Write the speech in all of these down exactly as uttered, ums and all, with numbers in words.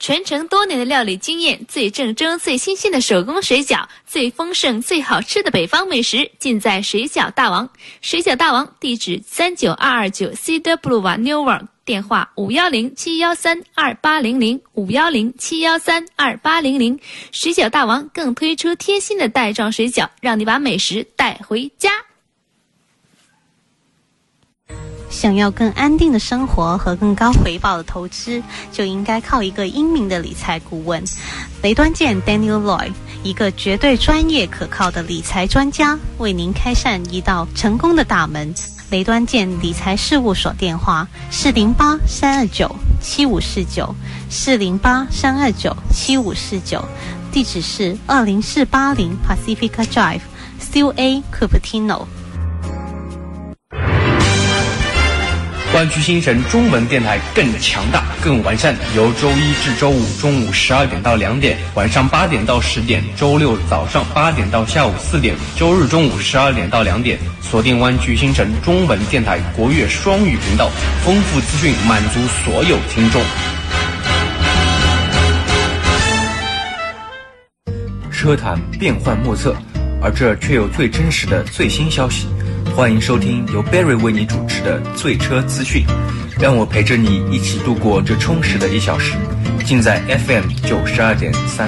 传承多年的料理经验，最正宗、最新鲜的手工水饺，最丰盛、最好吃的北方美食，尽在水饺大王。水饺大王地址三九二二九 Cedar Boulevard Newark， 电话五一零七一三二八零零 五一零七一三二八零零。水饺大王更推出贴心的袋装水饺，让你把美食带回家。 想要更安定的生活和更高回报的投资，就应该靠一个英明的理财顾问。雷端健 Daniel Lloyd， 一个绝对专业可靠的理财专家，为您开善一道成功的大门。雷端健理财事务所电话四零八三二九七五四九 四零八三二九七五四九，地址是二零四八零 Pacifica Drive C A Cupertino。 湾区新城中文电台更强大、更完善，由周一至周五中午十二点到两点，晚上八点到十点，周六早上八点到下午四点，周日中午十二点到两点，锁定湾区新城中文电台国乐双语频道，丰富资讯满足所有听众。 车坛变幻莫测，而这却有最真实的最新消息。欢迎收听由 Barry 为你主持的醉车资讯，让我陪着你一起度过这充实的一小时。尽在 F M 九十二点三。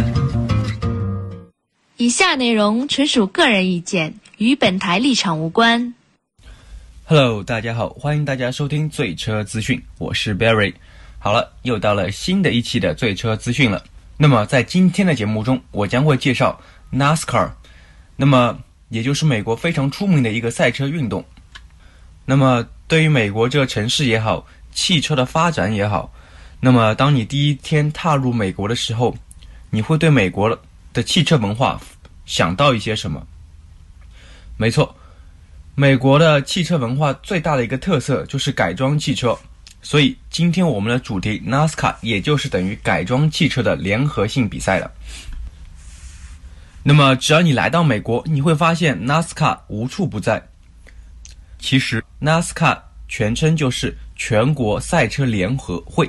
以下内容纯属个人意见，与本台立场无关。 Hello， 大家好，欢迎大家收听醉车资讯，我是 Barry。好了，又到了新的一期的醉车资讯了。那么在今天的节目中，我将会介绍 NASCAR。那么也就是美国非常出名的一个赛车运动。那么对于美国这个城市也好，汽车的发展也好，那么当你第一天踏入美国的时候，你会对美国的汽车文化想到一些什么？没错，美国的汽车文化最大的一个特色就是改装汽车，所以今天我们的主题 NASCAR 也就是等于改装汽车的联合性比赛了。那么只要你来到美国，你会发现 NASCAR 无处不在。其实 NASCAR 全称就是全国赛车联合会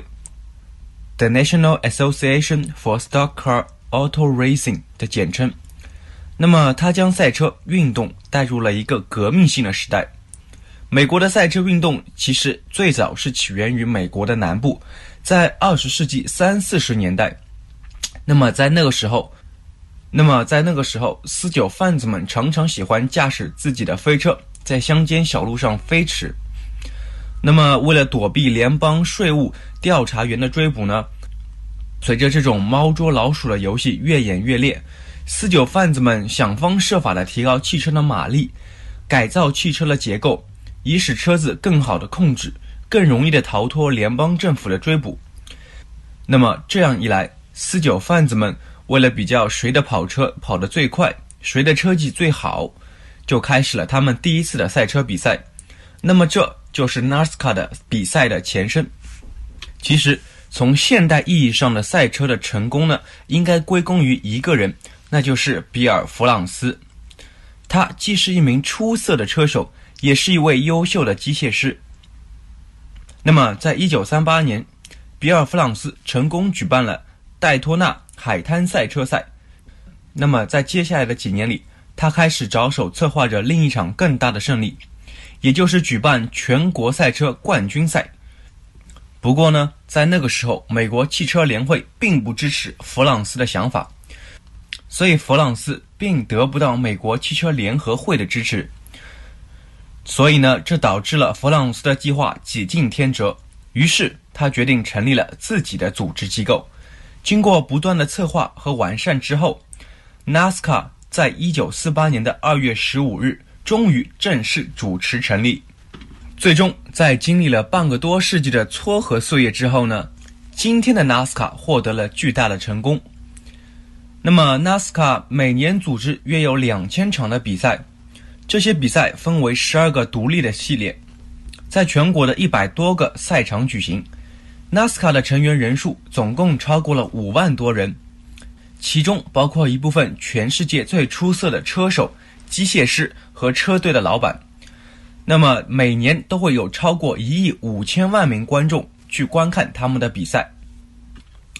The National Association for Stock Car Auto Racing 的简称。那么它将赛车运动带入了一个革命性的时代。美国的赛车运动其实最早是起源于美国的南部，在二十世纪三四十年代。那么在那个时候那么在那个时候，私酒贩子们常常喜欢驾驶自己的飞车，在乡间小路上飞驰。那么为了躲避联邦税务调查员的追捕呢，随着这种猫捉老鼠的游戏越演越烈，私酒贩子们想方设法地提高汽车的马力，改造汽车的结构，以使车子更好地控制，更容易地逃脱联邦政府的追捕。那么这样一来，私酒贩子们为了比较谁的跑车跑得最快，谁的车技最好，就开始了他们第一次的赛车比赛。那么这就是 NASCAR 的比赛的前身。其实从现代意义上的赛车的成功呢，应该归功于一个人，那就是比尔·弗朗斯。他既是一名出色的车手，也是一位优秀的机械师。那么在一九三八年，比尔·弗朗斯成功举办了戴托纳海滩赛车赛。那么在接下来的几年里，他开始着手策划着另一场更大的胜利，也就是举办全国赛车冠军赛。不过呢，在那个时候，美国汽车联会并不支持弗朗斯的想法，所以弗朗斯并得不到美国汽车联合会的支持。所以呢，这导致了弗朗斯的计划几近天折，于是他决定成立了自己的组织机构。经过不断的策划和完善之后， NASCAR 在一九四八年的二月十五日终于正式主持成立。最终在经历了半个多世纪的撮合岁月之后呢，今天的 NASCAR 获得了巨大的成功。那么 NASCAR 每年组织约有两千场的比赛，这些比赛分为十二个独立的系列，在全国的一百多个赛场举行。NASCAR 的成员人数总共超过了五万多人，其中包括一部分全世界最出色的车手、机械师和车队的老板。那么每年都会有超过一亿五千万名观众去观看他们的比赛。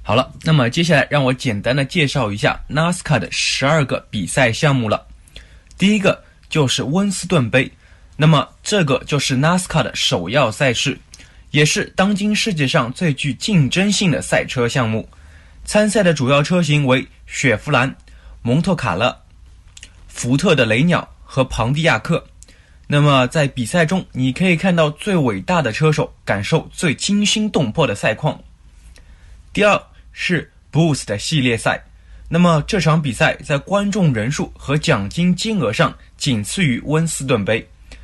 好了，那么接下来让我简单的介绍一下 NASCAR 的十二个比赛项目了。第一个就是温斯顿杯，那么这个就是 NASCAR 的首要赛事，也是当今世界上最具竞争性的赛车项目。参赛的主要车型为雪佛兰、蒙特卡勒、福特的雷鸟和庞蒂亚克。那么在比赛中，你可以看到最伟大的车手感受最惊心动魄的赛况。第二是 Boost 系列赛，那么这场比赛在观众人数和奖金金额上仅次于温斯顿杯。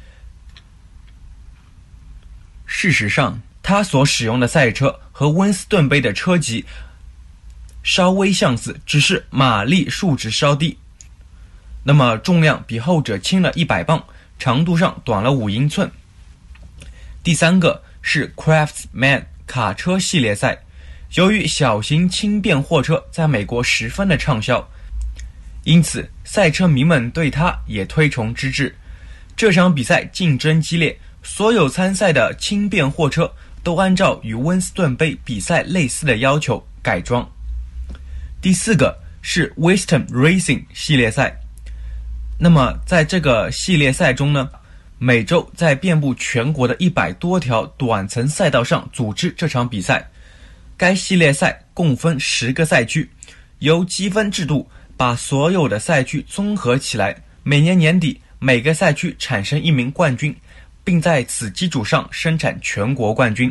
事实上，它所使用的赛车和温斯顿杯的车级稍微相似，只是马力数值稍低。那么重量比后者轻了一百磅，长度上短了五英寸。第三个是 Craftsman 卡车系列赛，由于小型轻便货车在美国十分的畅销，因此赛车迷们对它也推崇之至。这场比赛竞争激烈，所有参赛的轻便货车都按照与温斯顿杯比赛类似的要求改装。第四个是 Wisdom Racing 系列赛，那么在这个系列赛中呢，每周在遍布全国的一百多条短程赛道上组织这场比赛。该系列赛共分十个赛区，由积分制度把所有的赛区综合起来，每年年底每个赛区产生一名冠军，并在此基础上生产全国冠军。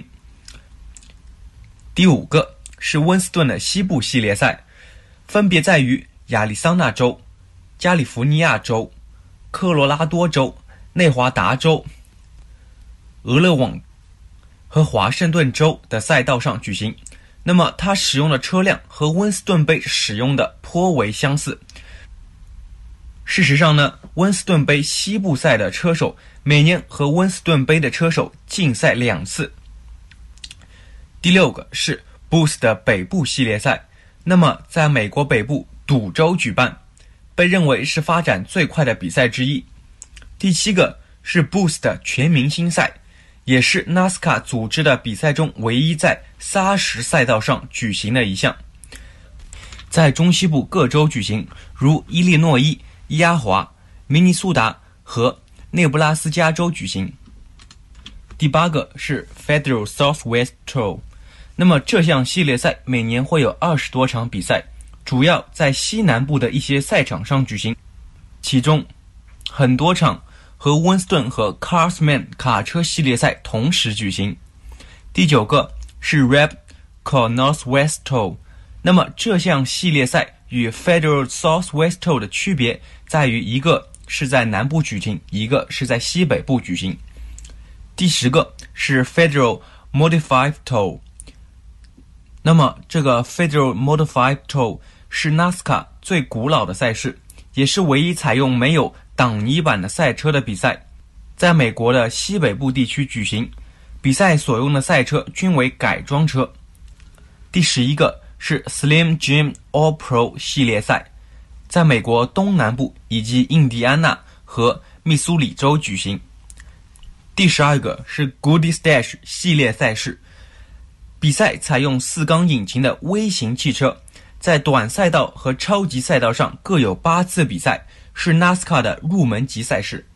第五个是温斯顿的西部系列赛，分别在于亚利桑那州、加利福尼亚州、科罗拉多州、内华达州、俄勒冈和华盛顿州的赛道上举行。那么它使用的车辆和温斯顿杯使用的颇为相似。事实上呢，温斯顿杯西部赛的车手每年和温斯顿杯的车手竞赛两次。第六个是 Boost 的北部系列赛，那么在美国北部赌州举办，被认为是发展最快的比赛之一。第七个是 Boost 的全明星赛，也是 NASCAR 组织的比赛中唯一在砂石赛道上举行的一项，在中西部各州举行，如伊利诺伊、压华、明尼苏达和内布拉斯加州举行。第八个是 Federal Southwest Tour， 那么这项系列赛每年会有二十多场比赛，主要在西南部的一些赛场上举行，其中很多场和温斯顿和 Craftsman 卡车系列赛同时举行。第九个是 Repco Northwest Tour， 那么这项系列赛与 Federal Southwest Tour 的区别在于，一个是在南部举行，一个是在西北部举行。第十个是 Federal Modified Tour， 那么这个 Federal Modified Tour 是 NASCAR 最古老的赛事，也是唯一采用没有挡泥板的赛车的比赛，在美国的西北部地区举行。比赛所用的赛车均为改装车。第十一个是 Slim Jim All Pro 系列赛，在美国东南部以及印第安纳和密苏里州举行。第十二个是 Goodies Dash 系列赛事，比赛采用四缸引擎的微型汽车，在短赛道和超级赛道上各有八次比赛，是 NASCAR 的入门级赛事。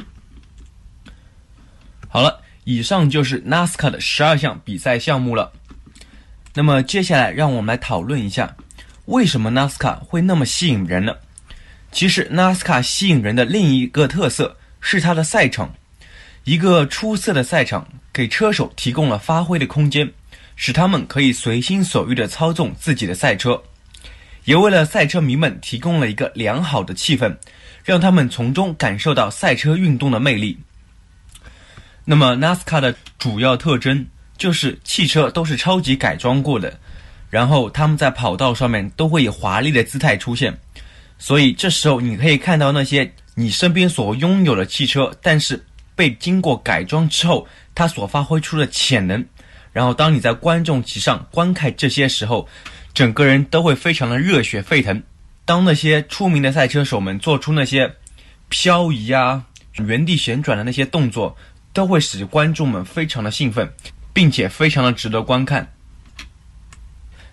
好了，以上就是 NASCAR 的十二项比赛项目了。那么接下来让我们来讨论一下，为什么 NASCAR 会那么吸引人呢？其实 NASCAR 吸引人的另一个特色是它的赛场。一个出色的赛场给车手提供了发挥的空间，使他们可以随心所欲地操纵自己的赛车，也为了赛车迷们提供了一个良好的气氛，让他们从中感受到赛车运动的魅力。那么 NASCAR 的主要特征就是汽车都是超级改装过的，然后他们在跑道上面都会以华丽的姿态出现，所以这时候你可以看到那些你身边所拥有的汽车，但是被经过改装之后它所发挥出的潜能，然后当你在观众席上观看这些时候，整个人都会非常的热血沸腾。当那些出名的赛车手们做出那些漂移啊、原地旋转的那些动作，都会使观众们非常的兴奋，并且非常的值得观看。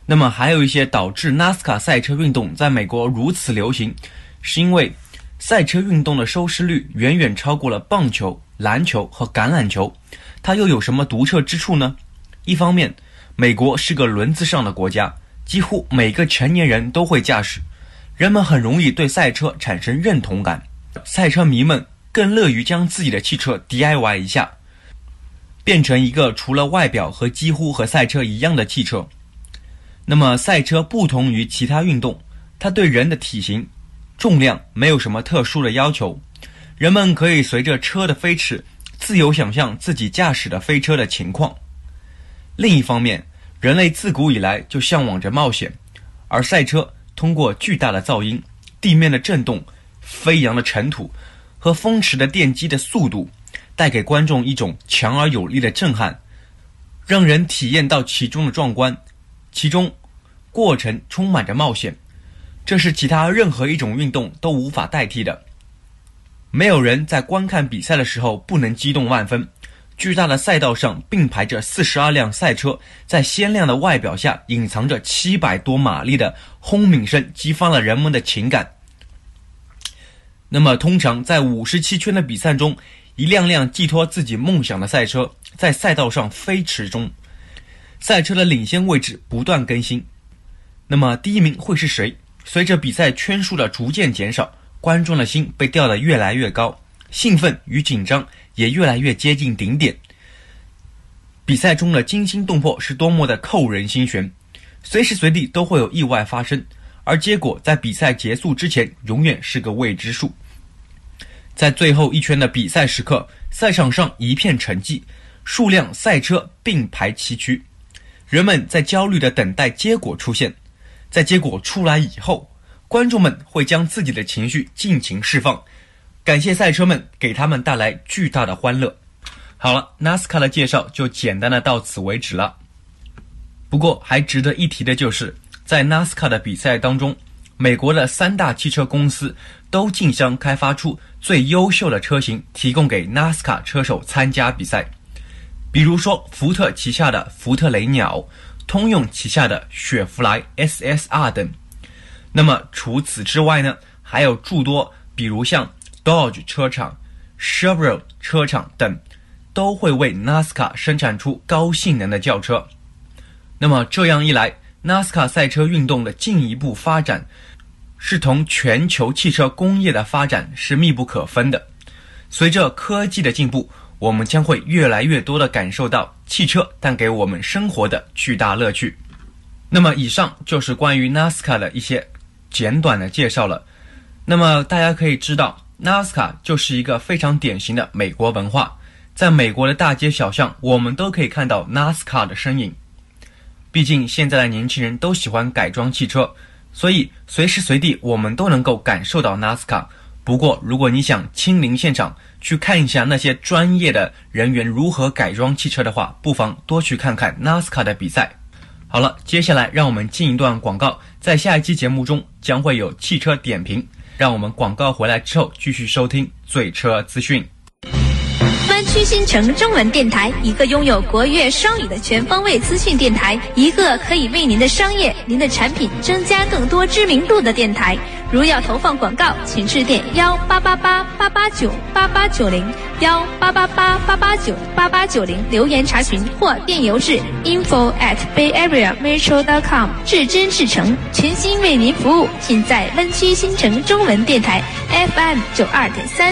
那么还有一些导致 NASCAR 赛车运动在美国如此流行，是因为赛车运动的收视率远远超过了棒球、篮球和橄榄球。它又有什么独特之处呢？一方面，美国是个轮子上的国家，几乎每个成年人都会驾驶，人们很容易对赛车产生认同感，赛车迷们更乐于将自己的汽车 D I Y 一下，变成一个除了外表和几乎和赛车一样的汽车。那么赛车不同于其他运动，它对人的体型、重量没有什么特殊的要求，人们可以随着车的飞驰自由想象自己驾驶的飞车的情况。另一方面，人类自古以来就向往着冒险，而赛车通过巨大的噪音、地面的震动、飞扬的尘土和风驰的电机的速度，带给观众一种强而有力的震撼，让人体验到其中的壮观，其中过程充满着冒险，这是其他任何一种运动都无法代替的。没有人在观看比赛的时候不能激动万分。巨大的赛道上并排着四十二辆赛车，在鲜亮的外表下隐藏着七百多马力的轰鸣声，激发了人们的情感。那么通常在五十七圈的比赛中，一辆辆寄托自己梦想的赛车在赛道上飞驰中，赛车的领先位置不断更新。那么第一名会是谁？随着比赛圈数的逐渐减少，观众的心被吊得越来越高，兴奋与紧张也越来越接近顶点。比赛中的惊心动魄是多么的扣人心弦，随时随地都会有意外发生，而结果在比赛结束之前永远是个未知数。在最后一圈的比赛时刻，赛场上一片沉寂，数辆赛车并排齐驱，人们在焦虑地等待结果出现。在结果出来以后，观众们会将自己的情绪尽情释放，感谢赛车们给他们带来巨大的欢乐。好了， NASCAR 的介绍就简单的到此为止了。不过还值得一提的就是，在 NASCAR 的比赛当中，美国的三大汽车公司都竞相开发出最优秀的车型，提供给 NASCAR 车手参加比赛。比如说福特旗下的福特雷鸟，通用旗下的雪佛兰 S S R 等。那么除此之外呢，还有诸多比如像 Dodge 车厂、Chevrolet 车厂等，都会为 NASCAR 生产出高性能的轿车。那么这样一来， NASCAR 赛车运动的进一步发展是同全球汽车工业的发展是密不可分的。随着科技的进步，我们将会越来越多地感受到汽车带给我们生活的巨大乐趣。那么以上就是关于 NASCAR 的一些简短的介绍了。那么大家可以知道， NASCAR 就是一个非常典型的美国文化，在美国的大街小巷，我们都可以看到 NASCAR 的身影。毕竟现在的年轻人都喜欢改装汽车，所以随时随地我们都能够感受到 NASCAR。不过如果你想亲临现场去看一下那些专业的人员如何改装汽车的话，不妨多去看看 NASCAR 的比赛。好了，接下来让我们进一段广告，在下一期节目中将会有汽车点评，让我们广告回来之后继续收听最车资讯。 湾区新城中文电台，一个拥有国粤双语的全方位资讯电台，一个可以为您的商业、您的产品增加更多知名度的电台。如要投放广告，请致电幺八八八八八九八八九零幺八八八八八九八八九零留言查询，或电邮至 info at bay area metro dot com。至真至诚，全心为您服务，尽在湾区新城中文电台 F M 九二点三。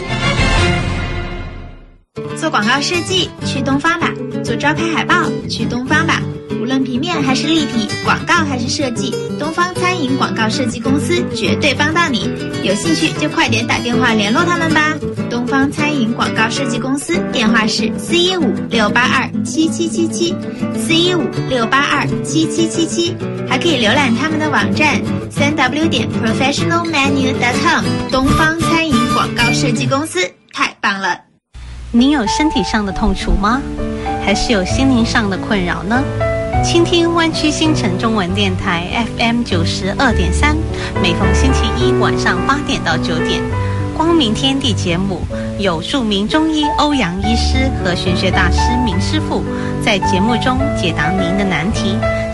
做广告设计去东方吧，做招牌海报去东方吧，无论平面还是立体，广告还是设计，东方餐饮广告设计公司绝对帮到你。有兴趣就快点打电话联络他们吧。东方餐饮广告设计公司电话是四一五六八二七七七七，四一五六八二七七七七，还可以浏览他们的网站三 w 点 professional menu dot com。东方餐饮广告设计公司太棒了。 您有身体上的痛楚吗？还是有心灵上的困扰呢？倾听湾区新城中文电台 F M 九十二点三，每逢星期一晚上八点到九点，光明天地节目有著名中医欧阳医师和玄学大师明师傅在节目中解答您的难题，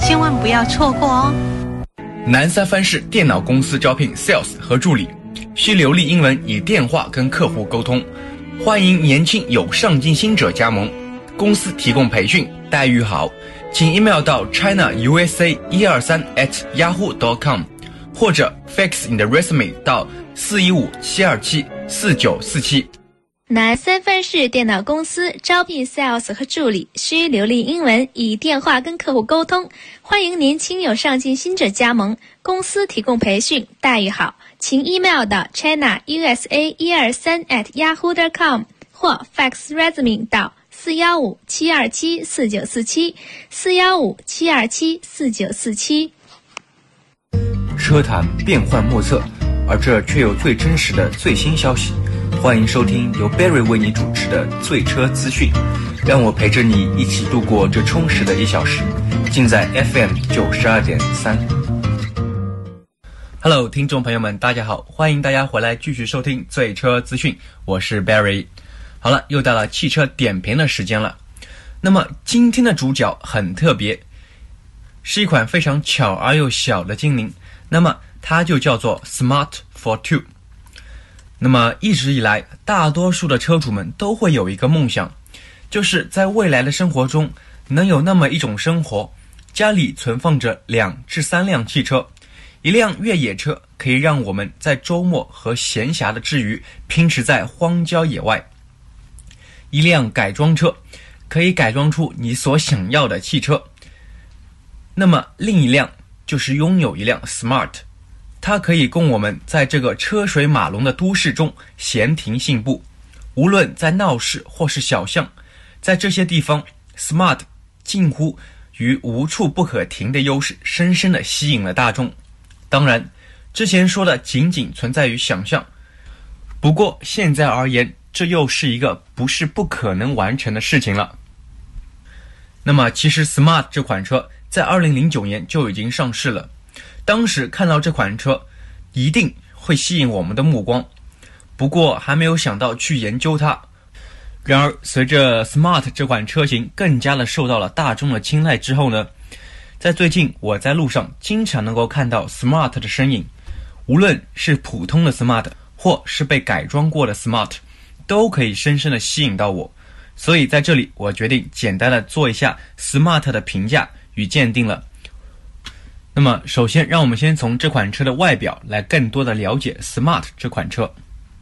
千万不要错过哦。 南三藩市电脑公司招聘 Sales 和助理，需流利英文，以电话跟客户沟通，欢迎年轻有上进心者加盟，公司提供培训，待遇好，请 email 到 china u s a 一二三 at yahoo dot com 或者 fax 你的 resume 到四一五七二七四九四七。 南三藩市电脑公司招聘 Sales 和助理，需流利英文，以电话跟客户沟通，欢迎年轻有上进心者加盟，公司提供培训，待遇好，请 email 到 china u s a 一二三 at yahoo dot com 或 fax resume 到四一五七二七四九四七 四一五七二七四九四七。 车坛变幻莫测，而这却有最真实的最新消息。欢迎收听由 Barry 为你主持的最车资讯，让我陪着你一起度过这充实的一小时。尽在 F M 九十二点三。Hello， 听众朋友们，大家好，欢迎大家回来继续收听最车资讯，我是 Barry。好了，又到了汽车点评的时间了。那么今天的主角很特别，是一款非常巧而又小的精灵，那么它就叫做 Smart Fortwo。那么一直以来，大多数的车主们都会有一个梦想，就是在未来的生活中能有那么一种生活，家里存放着两至三辆汽车，一辆越野车可以让我们在周末和闲暇的之余拼驰在荒郊野外，一辆改装车可以改装出你所想要的汽车，那么另一辆就是拥有一辆 Smart，它可以供我们在这个车水马龙的都市中闲庭信步，无论在闹市或是小巷，在这些地方 Smart 近乎于无处不可停的优势深深地吸引了大众。当然之前说的仅仅存在于想象，不过现在而言，这又是一个不是不可能完成的事情了。那么其实 Smart 这款车在二零零九年就已经上市了，当时看到这款车一定会吸引我们的目光，不过还没有想到去研究它。然而随着 Smart 这款车型更加的受到了大众的青睐之后呢，在最近我在路上经常能够看到 Smart 的身影，无论是普通的 Smart 或是被改装过的 Smart， 都可以深深的吸引到我。所以在这里我决定简单的做一下 Smart 的评价与鉴定了。那么首先让我们先从这款车的外表来更多的了解 Smart 这款车。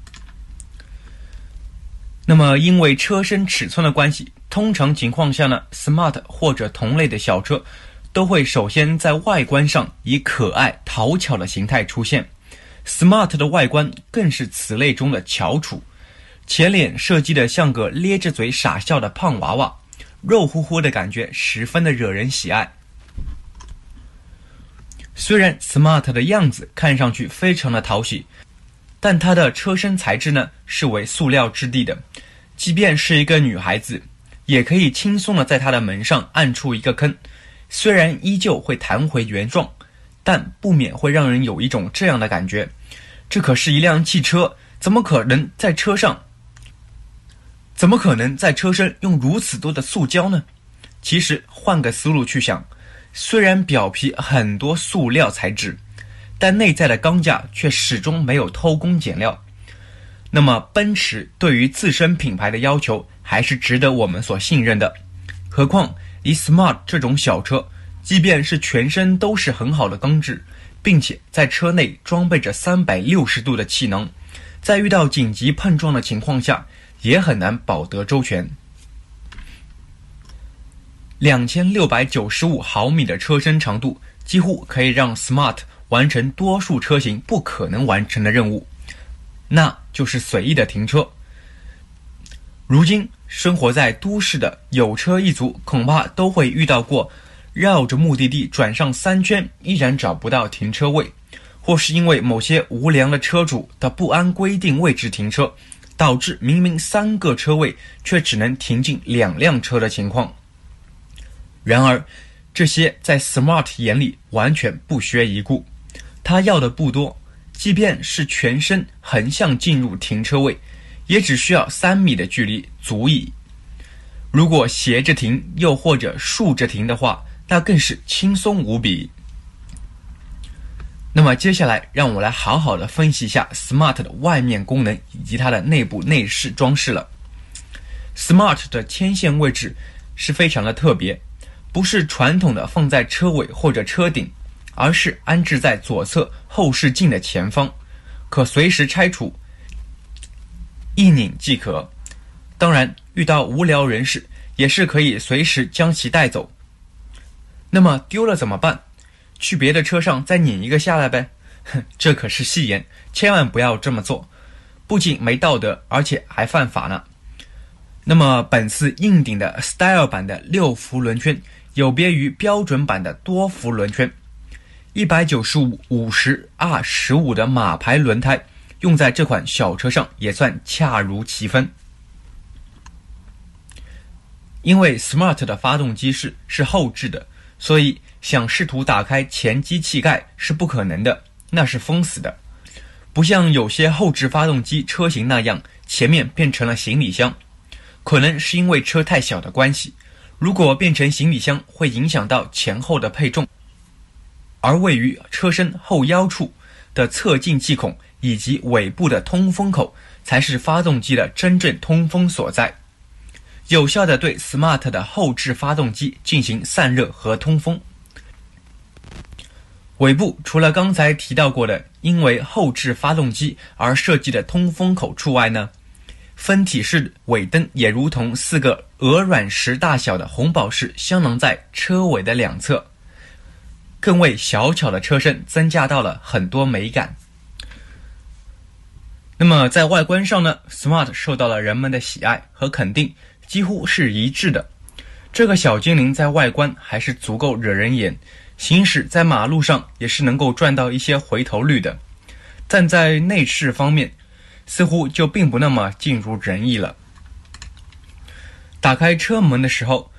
那么因为车身尺寸的关系，通常情况下呢 Smart 或者同类的小车都会首先在外观上以可爱讨巧的形态出现， Smart 的外观更是此类中的翘楚，前脸设计的像个咧着嘴傻笑的胖娃娃，肉乎乎的感觉十分的惹人喜爱。虽然 Smart 的样子看上去非常的讨喜，但它的车身材质呢是为塑料质地的，即便是一个女孩子也可以轻松的在它的门上按出一个坑，虽然依旧会弹回原状，但不免会让人有一种这样的感觉，这可是一辆汽车，怎么可能在车上怎么可能在车身用如此多的塑胶呢？其实换个思路去想，虽然表皮很多塑料材质，但内在的钢架却始终没有偷工减料。那么奔驰对于自身品牌的要求还是值得我们所信任的，何况以 Smart 这种小车，即便是全身都是很好的钢制，并且在车内装备着三百六十度的气囊，在遇到紧急碰撞的情况下也很难保得周全。两千六百九十五毫米的车身长度几乎可以让 Smart 完成多数车型不可能完成的任务，那就是随意的停车。如今生活在都市的有车一族恐怕都会遇到过绕着目的地转上三圈依然找不到停车位，或是因为某些无良的车主的不按规定位置停车，导致明明三个车位却只能停进两辆车的情况。然而这些在 Smart 眼里完全不屑一顾，他要的不多，即便是全身横向进入停车位，也只需要三米的距离足矣。如果斜着停又或者竖着停的话， 那更是轻松无比。那么接下来让我来好好的分析一下 Smart 的外面功能以及它的内部内饰装饰了。Smart 的牵线位置是非常的特别，不是传统的放在车尾或者车顶，而是安置在左侧后视镜的前方，可随时拆除，一拧即可。当然遇到无聊人士也是可以随时将其带走。那么丢了怎么办？去别的车上再拧一个下来呗？这可是戏言，千万不要这么做，不仅没道德，而且还犯法呢。那么本次硬顶的 Style 版的六幅轮圈有别于标准版的多幅轮圈，一百九十五 五十 R 十五 的马牌轮胎用在这款小车上也算恰如其分。因为 Smart 的发动机是是后置的，所以想试图打开前机气盖是不可能的，那是封死的。不像有些后置发动机车型那样前面变成了行李箱，可能是因为车太小的关系，如果变成行李箱会影响到前后的配重，而位于车身后腰处的侧进气孔以及尾部的通风口才是发动机的真正通风所在，有效地对 Smart 的后置发动机进行散热和通风。尾部除了刚才提到过的因为后置发动机而设计的通风口处外呢，分体式尾灯也如同四个鹅卵石大小的红宝石镶嵌在车尾的两侧，更为小巧的车身增加到了很多美感。那么在外观上呢， Smart 受到了人们的喜爱和肯定，几乎是一致的。这个小精灵在外观还是足够惹人眼，行驶在马路上也是能够赚到一些回头率的。但在内饰方面似乎就并不那么尽如人意了。打开车门的时候，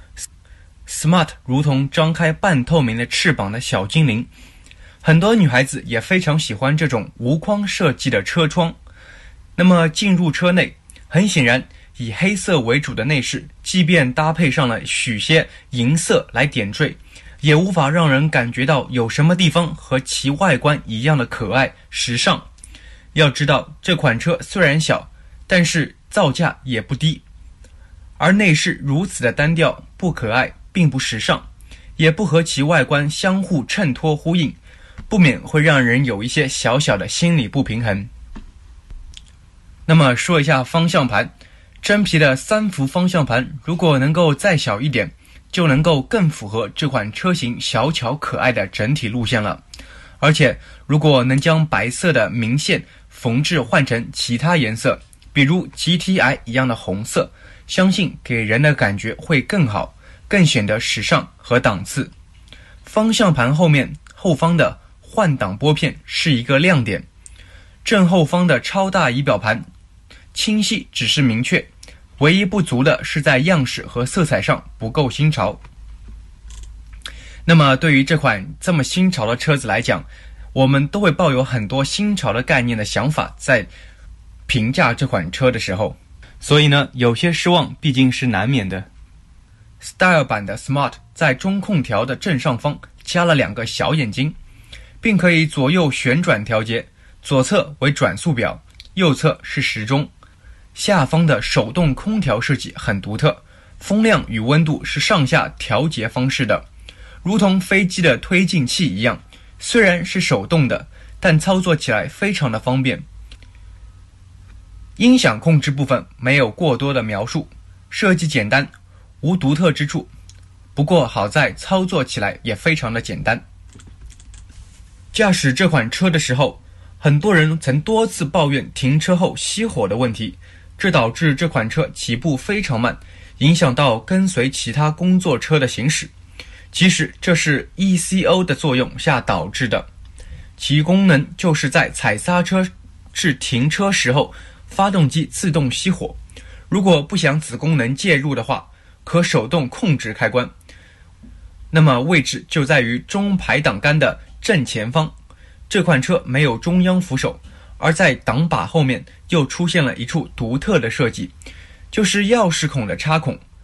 Smart 如同张开半透明的翅膀的小精灵，很多女孩子也非常喜欢这种无框设计的车窗。那么进入车内，很显然以黑色为主的内饰，即便搭配上了许些银色来点缀，也无法让人感觉到有什么地方和其外观一样的可爱时尚。要知道这款车虽然小，但是造价也不低，而内饰如此的单调不可爱，并不时尚，也不和其外观相互衬托呼应，不免会让人有一些小小的心理不平衡。那么说一下方向盘，真皮的三幅方向盘如果能够再小一点，就能够更符合这款车型小巧可爱的整体路线了。而且如果能将白色的明线缝制换成其他颜色，比如 G T I 一样的红色，相信给人的感觉会更好，更显得时尚和档次。方向盘后面后方的换挡拨片是一个亮点，正后方的超大仪表盘清晰只是明确，唯一不足的是在样式和色彩上不够新潮。那么对于这款这么新潮的车子来讲，我们都会抱有很多新潮的概念的想法在评价这款车的时候，所以呢，有些失望毕竟是难免的。Style 版的 Smart 在中控条的正上方加了两个小眼睛，并可以左右旋转调节，左侧为转速表，右侧是时钟。下方的手动空调设计很独特，风量与温度是上下调节方式的，如同飞机的推进器一样，虽然是手动的，但操作起来非常的方便。音响控制部分没有过多的描述，设计简单，无独特之处，不过好在操作起来也非常的简单。驾驶这款车的时候，很多人曾多次抱怨停车后熄火的问题，这导致这款车起步非常慢，影响到跟随其他工作车的行驶。其实这是 E C O 的作用下导致的，其功能就是在踩刹车至停车时候，发动机自动熄火。如果不想此功能介入的话，可手动控制开关。那么位置就在于中排挡杆的正前方。这款车没有中央扶手，而在挡把后面又出现了一处独特的设计，就是钥匙孔的插孔。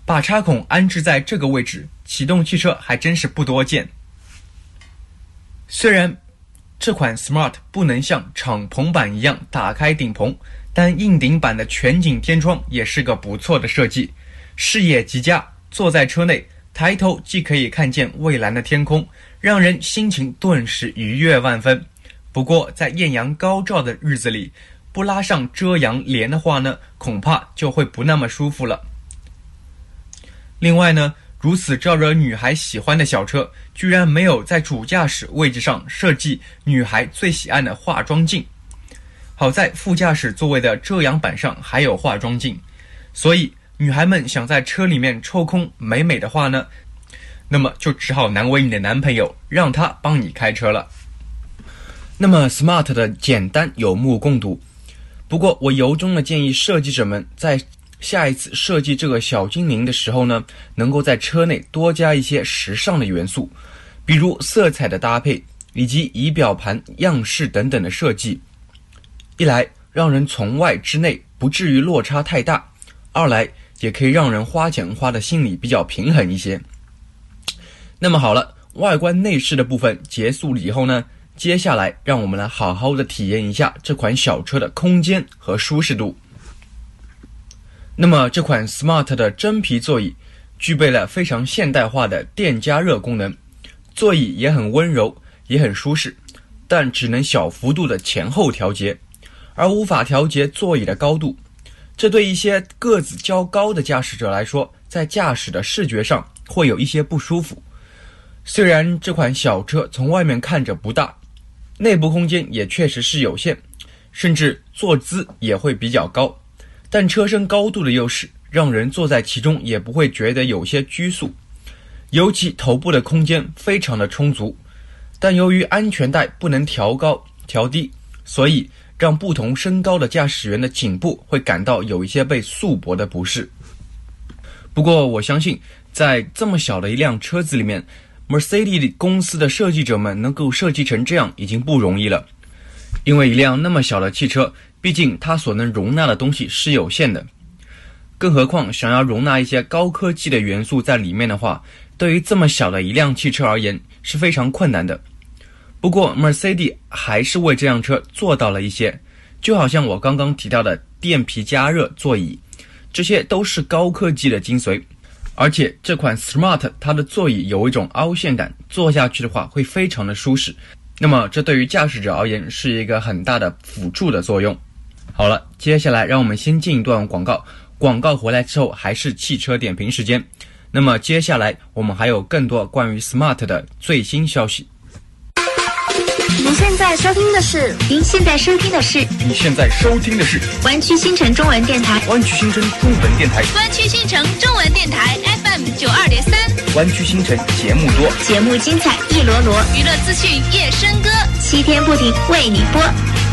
把插孔安置在这个位置，启动汽车还真是不多见。虽然这款 Smart 不能像敞篷版一样打开顶棚，但硬顶版的全景天窗也是个不错的设计，视野极佳，坐在车内抬头既可以看见蔚蓝的天空，让人心情顿时愉悦万分。不过在艳阳高照的日子里，不拉上遮阳帘的话呢，恐怕就会不那么舒服了。另外呢，如此招惹女孩喜欢的小车，居然没有在主驾驶位置上设计女孩最喜爱的化妆镜。好在副驾驶座位的遮阳板上还有化妆镜，所以女孩们想在车里面抽空美美的话呢，那么就只好难为你的男朋友，让他帮你开车了。那么 Smart 的简单有目共睹，不过我由衷的建议设计者们在下一次设计这个小精灵的时候呢，能够在车内多加一些时尚的元素，比如色彩的搭配以及仪表盘样式等等的设计。一来让人从外至内不至于落差太大，二来也可以让人花钱花的心里比较平衡一些。那么好了，外观内饰的部分结束了以后呢，接下来让我们来好好的体验一下这款小车的空间和舒适度。那么这款 Smart 的真皮座椅具备了非常现代化的电加热功能，座椅也很温柔也很舒适，但只能小幅度的前后调节，而无法调节座椅的高度，这对一些个子较高的驾驶者来说，在驾驶的视觉上会有一些不舒服。虽然这款小车从外面看着不大，内部空间也确实是有限，甚至坐姿也会比较高，但车身高度的优势让人坐在其中也不会觉得有些拘束，尤其头部的空间非常的充足，但由于安全带不能调高调低，所以让不同身高的驾驶员的颈部会感到有一些被束缚的不适。不过我相信在这么小的一辆车子里面， Mercedes 公司的设计者们能够设计成这样已经不容易了，因为一辆那么小的汽车，毕竟它所能容纳的东西是有限的，更何况想要容纳一些高科技的元素在里面的话，对于这么小的一辆汽车而言是非常困难的。不过 Mercedes 还是为这辆车做到了一些，就好像我刚刚提到的电皮加热座椅，这些都是高科技的精髓。而且这款 Smart 它的座椅有一种凹陷感，坐下去的话会非常的舒适，那么这对于驾驶者而言是一个很大的辅助的作用。好了，接下来让我们先进一段广告，广告回来之后还是汽车点评时间。那么接下来我们还有更多关于 Smart 的最新消息。 您现在收听的是，您现在收听的是， 你现在收听的是湾区新城中文电台， 湾区新城中文电台， 湾区新城中文电台 F M 九二点三， 湾区新城节目多， 节目精彩一罗罗， 娱乐资讯夜笙歌， 七天不停为你播。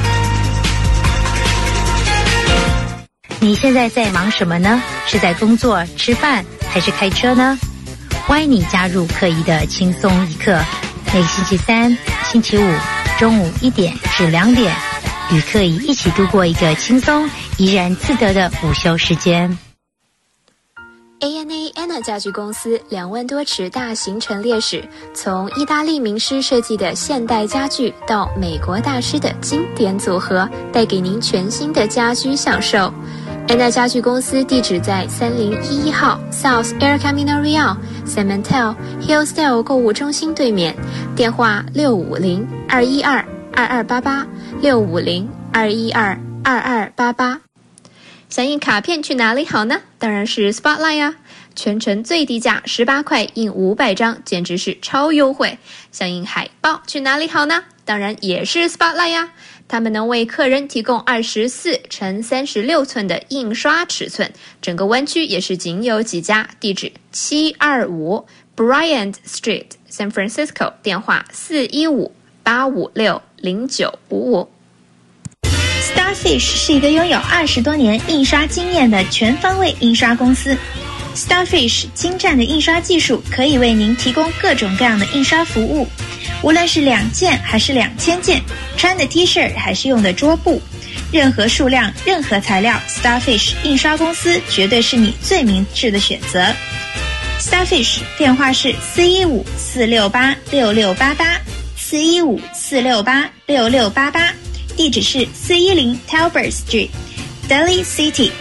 你现在在忙什么呢？是在工作、吃饭，还是开车呢？欢迎你加入课仪的轻松一刻，每个星期三、星期五中午一点至两点，与课仪一起度过一个轻松、怡然自得的午休时间。A N A Anna 家具公司两万多尺大型陈列室，从意大利名师设计的现代家具到美国大师的经典组合，带给您全新的家居享受。Anna 家具公司地址在三零一一号 South El Camino Real San Mateo Hillsdale 购物中心对面，电话六五零二一二二二八八六五零二一二二二八八。想印卡片去哪里好呢？当然是 Spotlight 呀、啊，全程最低价十八块印五百张，简直是超优惠。想印海报去哪里好呢？当然也是 Spotlight 呀、啊。他们能为客人提供二十四乘三十六寸的印刷尺寸，整个湾区也是仅有几家。地址七二五 Bryant Street San Francisco， 电话四一五八五六零九五五。Starfish 是一个拥有二十多年印刷经验的全方位印刷公司。Starfish 精湛的印刷技术可以为您提供各种各样的印刷服务，无论是两件还是两千件，穿的 T 恤还是用的桌布， 任何数量、任何材料 ，Starfish 印刷公司绝对是你最明智的选择。Starfish 电话是四一五四六八六六八八，四一五四六八六六八八，地址是四一零 Talbot Street，Daly City。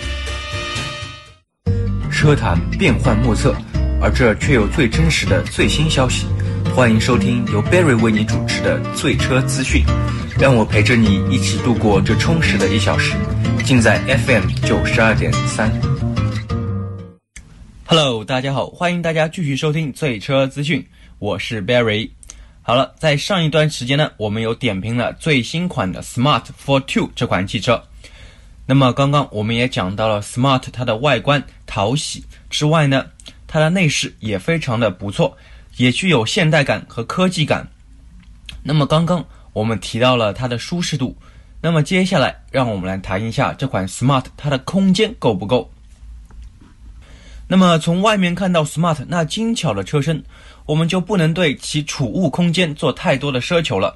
车坛变幻莫测，而这却有最真实的最新消息。欢迎收听由 Barry 为你主持的最车资讯，让我陪着你一起度过这充实的一小时。尽在 F M 九十二点三。Hello， 大家好，欢迎大家继续收听最车资讯，我是 Barry。好了，在上一段时间呢，我们有点评了最新款的 Smart Fortwo 这款汽车。那么刚刚我们也讲到了 Smart 它的外观讨喜之外呢，它的内饰也非常的不错，也具有现代感和科技感。那么刚刚我们提到了它的舒适度，那么接下来让我们来谈一下这款 Smart 它的空间够不够。那么从外面看到 Smart 那精巧的车身，我们就不能对其储物空间做太多的奢求了。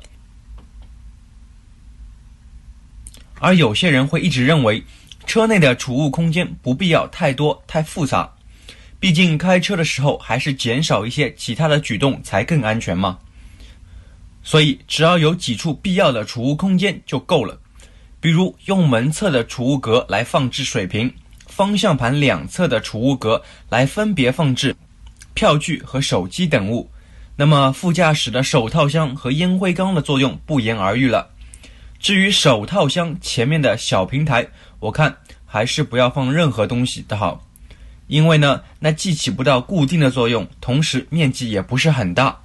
而有些人会一直认为车内的储物空间不必要太多太复杂，毕竟开车的时候还是减少一些其他的举动才更安全嘛。所以只要有几处必要的储物空间就够了，比如用门侧的储物格来放置水瓶，方向盘两侧的储物格来分别放置票据和手机等物。那么副驾驶的手套箱和烟灰缸的作用不言而喻了。至于手套箱前面的小平台，我看还是不要放任何东西的好，因为呢，那既起不到固定的作用，同时面积也不是很大。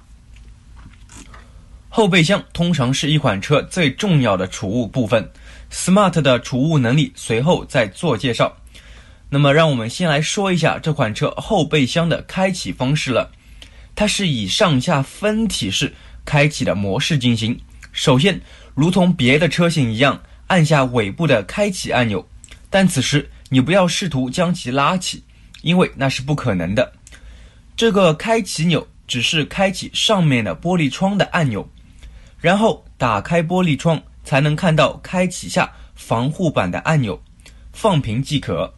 后备箱通常是一款车最重要的储物部分， Smart 的储物能力随后再做介绍。那么让我们先来说一下这款车后备箱的开启方式了。它是以上下分体式开启的模式进行。首先，如同别的车型一样，按下尾部的开启按钮，但此时你不要试图将其拉起，因为那是不可能的。这个开启钮只是开启上面的玻璃窗的按钮，然后打开玻璃窗才能看到开启下防护板的按钮，放平即可。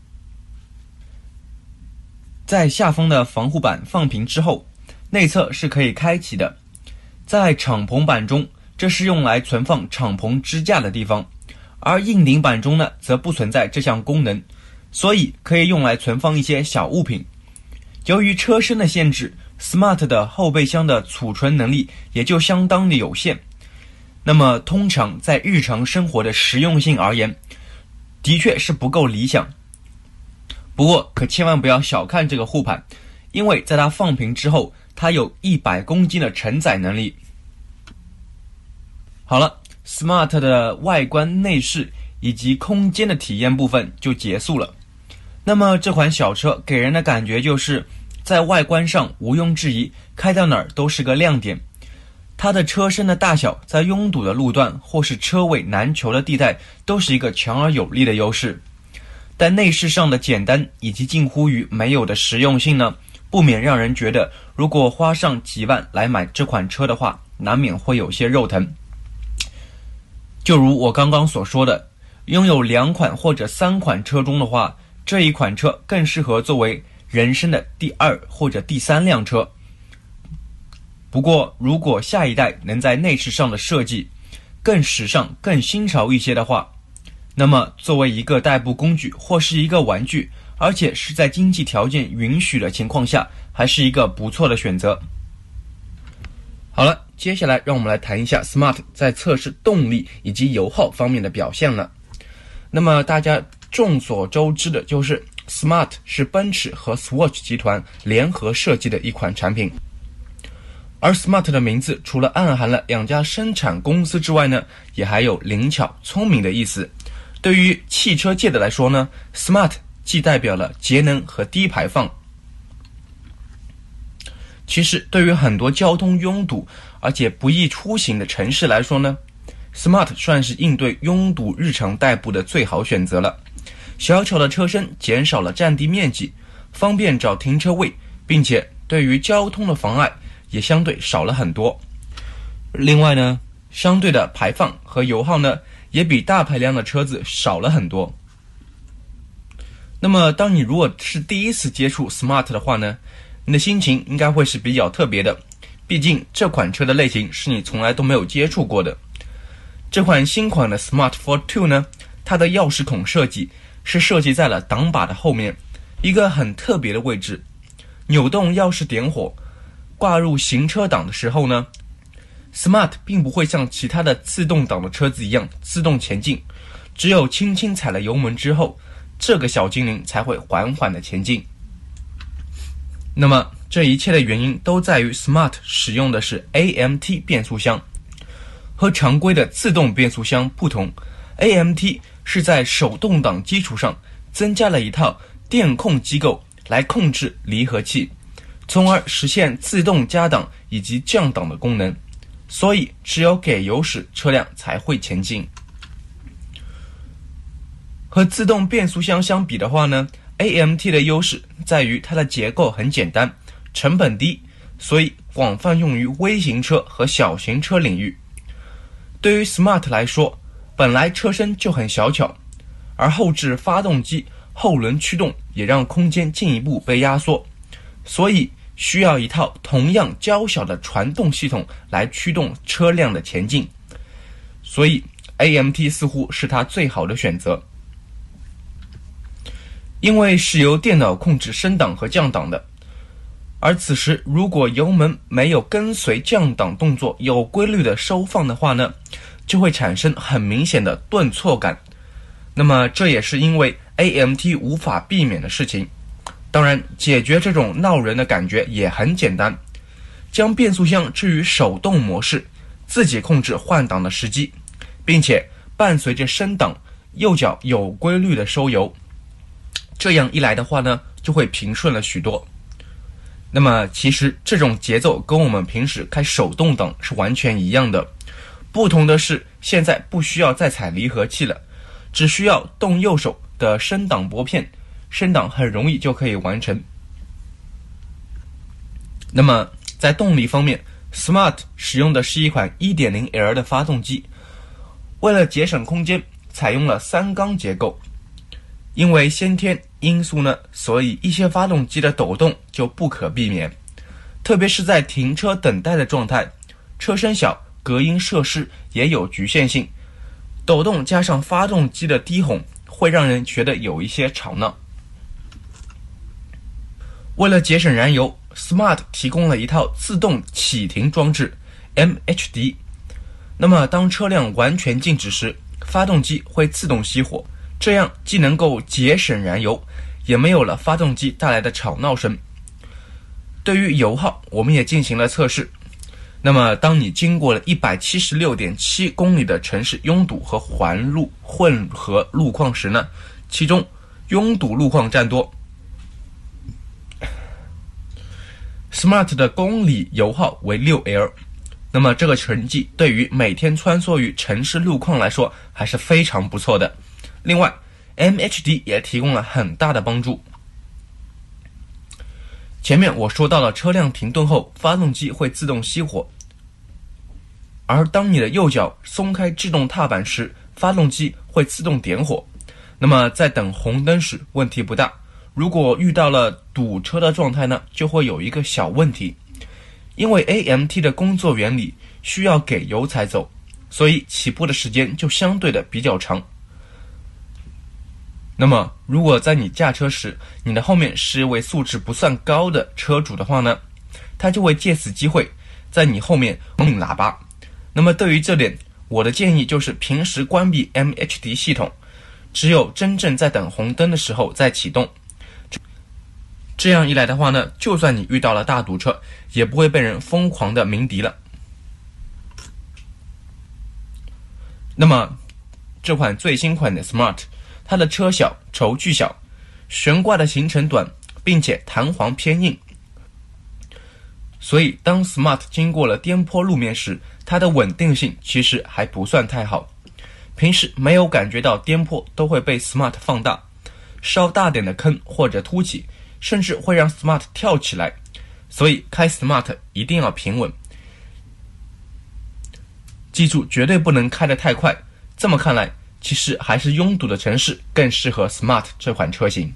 在下方的防护板放平之后，内侧是可以开启的。在敞篷版中，这是用来存放敞篷支架的地方，而硬顶版中呢，则不存在这项功能，所以可以用来存放一些小物品。由于车身的限制， Smart 的后备箱的储存能力也就相当的有限。那么通常在日常生活的实用性而言，的确是不够理想。不过可千万不要小看这个护盘，因为在它放平之后，它有一百公斤的承载能力。好了， Smart 的外观内饰以及空间的体验部分就结束了。那么这款小车给人的感觉就是在外观上毋庸置疑，开到哪儿都是个亮点。它的车身的大小在拥堵的路段或是车位难求的地带都是一个强而有力的优势。但内饰上的简单以及近乎于没有的实用性呢，不免让人觉得如果花上几万来买这款车的话，难免会有些肉疼。就如我刚刚所说的，拥有两款或者三款车中的话，这一款车更适合作为人生的第二或者第三辆车。不过如果下一代能在内饰上的设计更时尚更新潮一些的话，那么作为一个代步工具或是一个玩具，而且是在经济条件允许的情况下，还是一个不错的选择。好了，接下来让我们来谈一下 Smart 在测试动力以及油耗方面的表现了。那么大家众所周知的就是 Smart 是奔驰和 Swatch 集团联合设计的一款产品。而 Smart 的名字除了暗含了两家生产公司之外呢，也还有灵巧聪明的意思。对于汽车界的来说呢， Smart 既代表了节能和低排放。其实对于很多交通拥堵而且不易出行的城市来说呢， Smart 算是应对拥堵日常代步的最好选择了。小巧的车身减少了占地面积，方便找停车位，并且对于交通的妨碍也相对少了很多。另外呢，相对的排放和油耗呢也比大排量的车子少了很多。那么当你如果是第一次接触 Smart 的话呢，你的心情应该会是比较特别的，毕竟这款车的类型是你从来都没有接触过的。这款新款的 Smart Fortwo 呢，它的钥匙孔设计是设计在了挡把的后面，一个很特别的位置。扭动钥匙点火，挂入行车档的时候呢， Smart 并不会像其他的自动挡的车子一样自动前进，只有轻轻踩了油门之后，这个小精灵才会缓缓的前进。那么这一切的原因都在于 Smart 使用的是 A M T 变速箱。和常规的自动变速箱不同， A M T 是在手动挡基础上增加了一套电控机构来控制离合器，从而实现自动加档以及降档的功能，所以只有给油时车辆才会前进。和自动变速箱相比的话呢， A M T 的优势在于它的结构很简单，成本低，所以广泛用于微型车和小型车领域。对于 Smart 来说，本来车身就很小巧，而后置发动机后轮驱动也让空间进一步被压缩，所以需要一套同样娇小的传动系统来驱动车辆的前进，所以 A M T 似乎是它最好的选择。因为是由电脑控制升档和降档的，而此时如果油门没有跟随降档动作有规律的收放的话呢，就会产生很明显的顿挫感。那么这也是因为 A M T 无法避免的事情。当然，解决这种闹人的感觉也很简单，将变速箱置于手动模式，自己控制换挡的时机，并且伴随着升档，右脚有规律的收油。这样一来的话呢，就会平顺了许多。那么其实这种节奏跟我们平时开手动挡是完全一样的，不同的是现在不需要再踩离合器了，只需要动右手的升档拨片，升档很容易就可以完成。那么在动力方面， Smart 使用的是一款 一点零 L 的发动机，为了节省空间，采用了三缸结构。因为先天因素呢，所以一些发动机的抖动就不可避免，特别是在停车等待的状态，车身小，隔音设施也有局限性，抖动加上发动机的低吼，会让人觉得有一些吵闹。为了节省燃油， Smart 提供了一套自动启停装置 M H D， 那么当车辆完全静止时，发动机会自动熄火，这样既能够节省燃油，也没有了发动机带来的吵闹声。对于油耗，我们也进行了测试。那么当你经过了 一百七十六点七 公里的城市拥堵和环路混合路况时呢，其中拥堵路况占多。Smart 的公里油耗为 六 L， 那么这个成绩对于每天穿梭于城市路况来说还是非常不错的。另外 M H D 也提供了很大的帮助。前面我说到了车辆停顿后，发动机会自动熄火，而当你的右脚松开制动踏板时，发动机会自动点火。那么在等红灯时问题不大，如果遇到了堵车的状态呢，就会有一个小问题。因为 A M T 的工作原理需要给油才走，所以起步的时间就相对的比较长。那么如果在你驾车时，你的后面是一位素质不算高的车主的话呢，他就会借此机会在你后面拧喇叭。那么对于这点，我的建议就是平时关闭 M H D 系统，只有真正在等红灯的时候再启动。这样一来的话呢，就算你遇到了大堵车，也不会被人疯狂的鸣笛了。那么这款最新款的 Smart， 它的车小，轴距小，悬挂的行程短，并且弹簧偏硬，所以当 Smart 经过了颠簸路面时，它的稳定性其实还不算太好。平时没有感觉到颠簸都会被 Smart 放大，稍大点的坑或者凸起甚至会让 Smart 跳起来，所以开 Smart 一定要平稳。记住，绝对不能开得太快， 这么看来，其实还是拥堵的城市更适合 Smart 这款车型。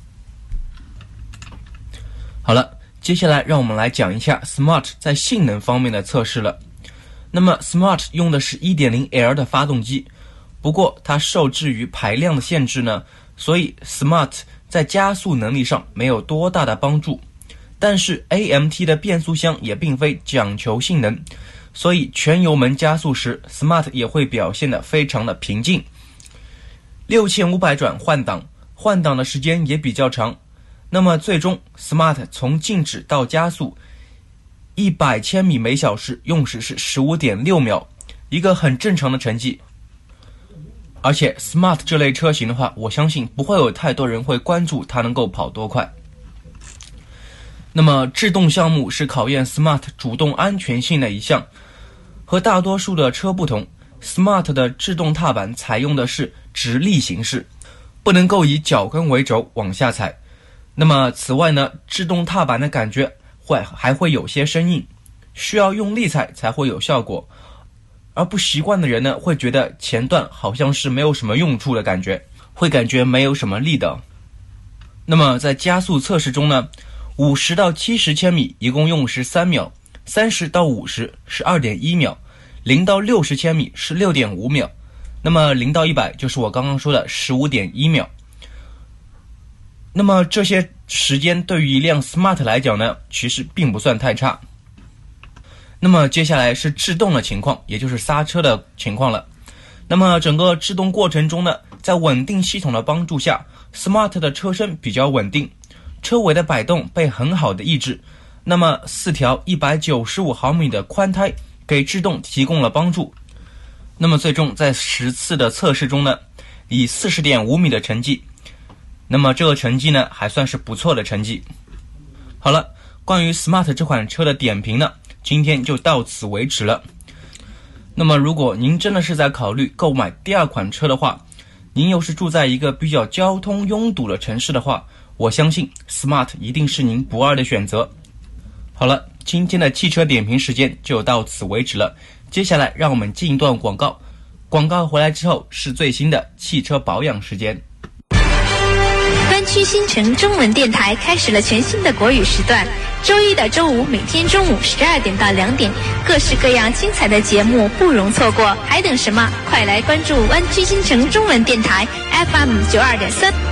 好了，接下来让我们来讲一下 Smart 在性能方面的测试了。那么 Smart 用的是 一点零 L 的发动机，不过它受制于排量的限制呢，所以 Smart 在加速能力上没有多大的帮助。但是 A M T 的变速箱也并非讲求性能，所以全油门加速时 Smart 也会表现得非常的平静。六千五百转换挡，换挡的时间也比较长。那么最终 Smart 从静止到加速一百千米每小时用时是 十五点六秒，一个很正常的成绩。而且 Smart 这类车型的话，我相信不会有太多人会关注它能够跑多快。那么制动项目是考验 Smart 主动安全性的一项，和大多数的车不同， Smart 的制动踏板采用的是直立形式，不能够以脚跟为轴往下踩。那么此外呢，制动踏板的感觉会还会有些生硬，需要用力踩才会有效果。而不习惯的人呢，会觉得前段好像是没有什么用处的感觉，会感觉没有什么力的。那么在加速测试中呢，五十到七十千米一共用时三秒，三十到五十是 二点一秒，零到六十千米是 六点五秒，那么零到一百就是我刚刚说的 十五点一秒。那么这些时间对于一辆 Smart 来讲呢，其实并不算太差。那么接下来是制动的情况，也就是刹车的情况了。那么整个制动过程中呢，在稳定系统的帮助下， Smart 的车身比较稳定，车尾的摆动被很好的抑制。那么四条一百九十五毫米的宽胎给制动提供了帮助。那么最终在十次的测试中呢，以 四十点五米的成绩，那么这个成绩呢还算是不错的成绩。好了，关于 Smart 这款车的点评呢，今天就到此为止了。那么如果您真的是在考虑购买第二款车的话，您又是住在一个比较交通拥堵的城市的话，我相信 Smart 一定是您不二的选择。好了，今天的汽车点评时间就到此为止了。接下来让我们进一段广告，广告回来之后是最新的汽车保养时间。 湾区新城中文电台开始了全新的国语时段，周一到周五每天中午十二点到两点，各式各样精彩的节目不容错过，还等什么？快来关注湾区新城中文电台 F M 九二点三。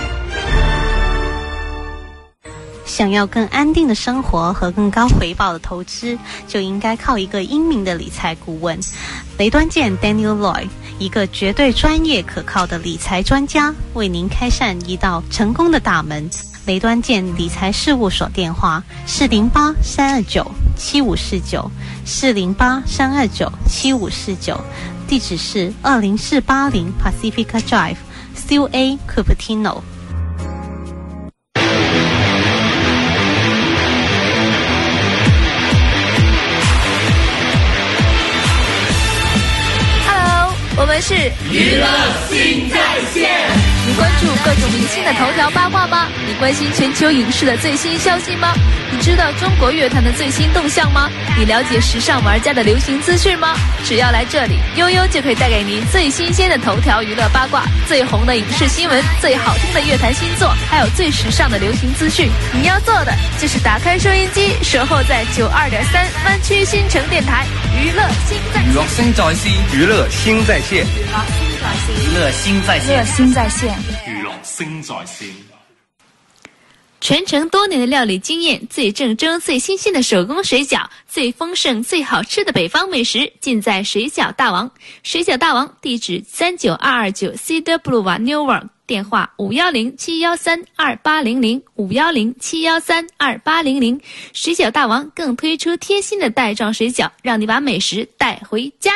想要更安定的生活和更高回报的投资，就应该靠一个英明的理财顾问。雷端健 Daniel Lloyd， 一个绝对专业可靠的理财专家，为您开扇一道成功的大门。雷端健理财事务所电话四零八三二九七五四九四零八三二九七五四九，地址是二零四八零 Pacifica Drive C A Cupertino。 我们是娱乐新在线。 你关注各种明星的头条八卦吗？你关心全球影视的最新消息吗？你知道中国乐坛的最新动向吗？你了解时尚玩家的流行资讯吗？只要来这里，悠悠就可以带给您最新鲜的头条娱乐八卦，最红的影视新闻，最好听的乐坛新作，还有最时尚的流行资讯。你要做的就是打开收音机，守候在九二点三湾区新城电台，娱乐新在线。 娱乐新在线，娱乐新在线， 娱乐新在线， 娱乐新在线， 娱乐新在线。 传承多年的料理经验，最正宗最新鲜的手工水饺，最丰盛最好吃的北方美食，尽在水饺大王。水饺大王地址三九二二九 C W Newark， 电话五一零七一三二八零零 五一零七一三二八零零。水饺大王更推出贴心的袋装水饺，让你把美食带回家。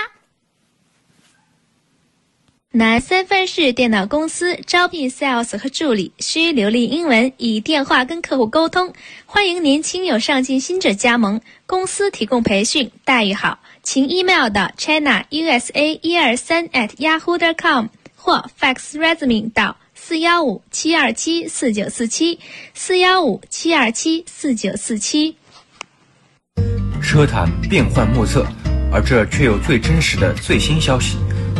南三藩市电脑公司招聘 sales 和助理，需流利英文，以电话跟客户沟通。欢迎年轻有上进心者加盟，公司提供培训，待遇好，请 email 到 china u s a 一二三 at yahoo dot com 或 fax resume 到四一五七二七四九四七 四一五七二七四九四七。 车坛变幻莫测，而这却有最真实的最新消息。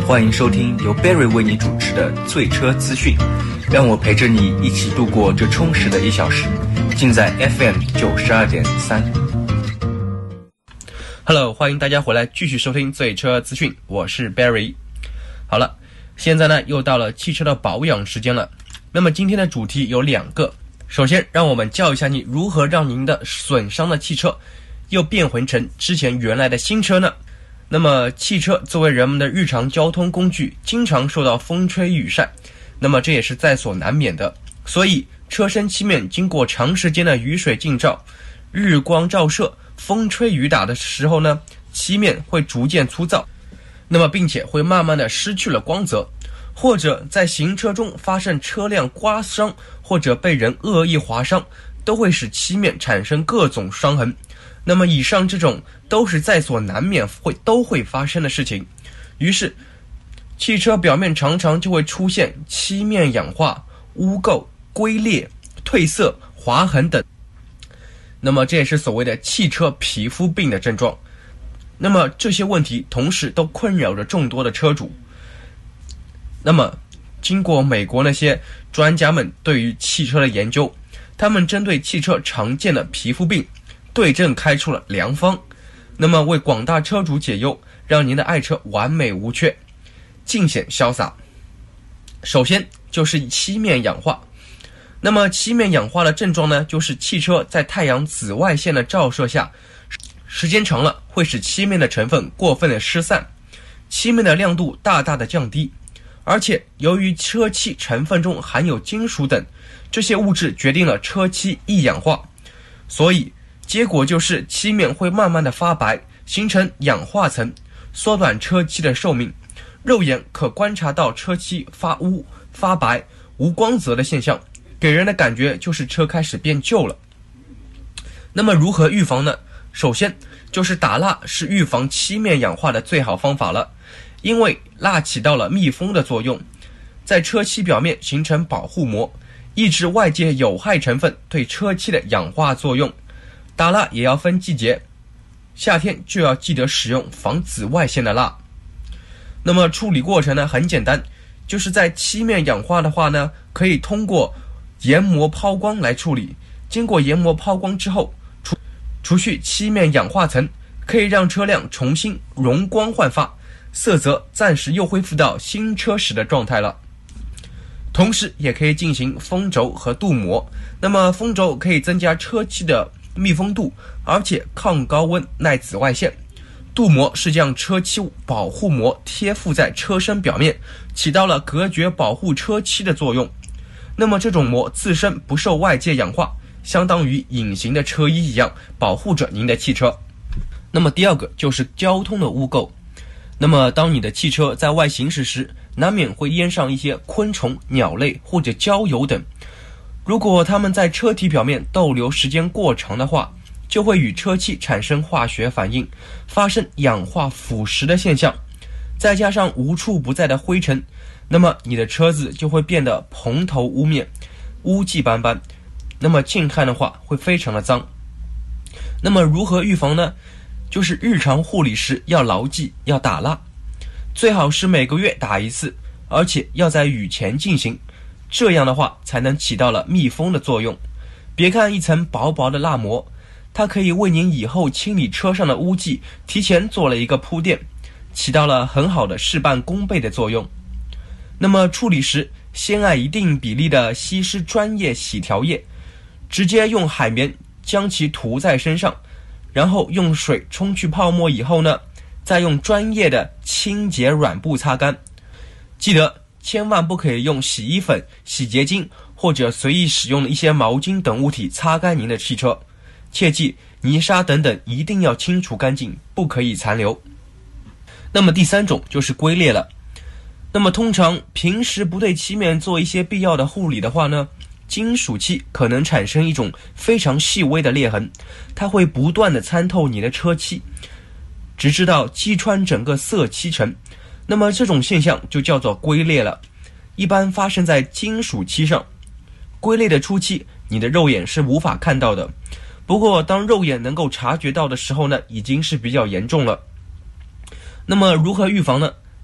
欢迎收听由 Barry 为你主持的醉车资讯，让我陪着你一起度过这充实的一小时，尽在 F M 九十二点三。Hello， 欢迎大家回来继续收听醉车资讯，我是 Barry。好了，现在呢又到了汽车的保养时间了。那么今天的主题有两个，首先让我们教一下你如何让您的损伤的汽车又变回成之前原来的新车呢？那么汽车作为人们的日常交通工具，经常受到风吹雨晒，那么这也是在所难免的。所以车身漆面经过长时间的雨水浸照，日光照射，风吹雨打的时候呢，漆面会逐渐粗糙，那么并且会慢慢的失去了光泽，或者在行车中发生车辆刮伤，或者被人恶意划伤，都会使漆面产生各种伤痕。那么以上这种都是在所难免会都会发生的事情，于是汽车表面常常就会出现漆面氧化、污垢、龟裂、褪色、划痕等。那么这也是所谓的汽车皮肤病的症状。那么这些问题同时都困扰着众多的车主。那么经过美国那些专家们对于汽车的研究，他们针对汽车常见的皮肤病对症开出了良方，那么为广大车主解忧，让您的爱车完美无缺，尽显潇洒。首先就是漆面氧化。那么漆面氧化的症状呢，就是汽车在太阳紫外线的照射下，时间长了会使漆面的成分过分的失散，漆面的亮度大大的降低，而且由于车漆成分中含有金属等，这些物质决定了车漆易氧化，所以结果就是漆面会慢慢的发白，形成氧化层，缩短车漆的寿命。肉眼可观察到车漆发污、发白、无光泽的现象，给人的感觉就是车开始变旧了。那么如何预防呢？首先就是打蜡是预防漆面氧化的最好方法了，因为蜡起到了密封的作用，在车漆表面形成保护膜，抑制外界有害成分对车漆的氧化作用。打蜡也要分季节，夏天就要记得使用防紫外线的蜡。那么处理过程呢很简单，就是在漆面氧化的话呢，可以通过研磨抛光来处理。经过研磨抛光之后，除除去漆面氧化层，可以让车辆重新容光焕发，色泽暂时又恢复到新车时的状态了。同时也可以进行封轴和镀膜。那么封轴可以增加车漆的密封度，而且抗高温耐紫外线。镀膜是将车漆保护膜贴附在车身表面，起到了隔绝保护车漆的作用。那么这种膜自身不受外界氧化，相当于隐形的车衣一样，保护着您的汽车。那么第二个就是交通的污垢。那么当你的汽车在外行驶时，难免会淹上一些昆虫、鸟类或者焦油等。如果它们在车体表面逗留时间过长的话，就会与车漆产生化学反应，发生氧化腐蚀的现象，再加上无处不在的灰尘，那么你的车子就会变得蓬头污面、污迹斑斑，那么近看的话会非常的脏。那么如何预防呢？就是日常护理时要牢记要打蜡，最好是每个月打一次，而且要在雨前进行，这样的话才能起到了密封的作用。别看一层薄薄的蜡膜，它可以为您以后清理车上的污迹提前做了一个铺垫，起到了很好的事半功倍的作用。那么处理时，先按一定比例的稀释专业洗调液，直接用海绵将其涂在身上，然后用水冲去泡沫以后呢，再用专业的清洁软布擦干。记得千万不可以用洗衣粉、洗洁精或者随意使用的一些毛巾等物体擦干您的汽车，切记泥沙等等一定要清除干净，不可以残留。那么第三种就是龟裂了。那么通常平时不对漆面做一些必要的护理的话呢，金属漆可能产生一种非常细微的裂痕，它会不断的参透你的车漆，直至到击穿整个色漆层。那么这种现象就叫做龟裂了，一般发生在金属漆上。龟裂的初期，你的肉眼是无法看到的，不过当肉眼能够察觉到的时候呢，已经是比较严重了。那么如何预防呢？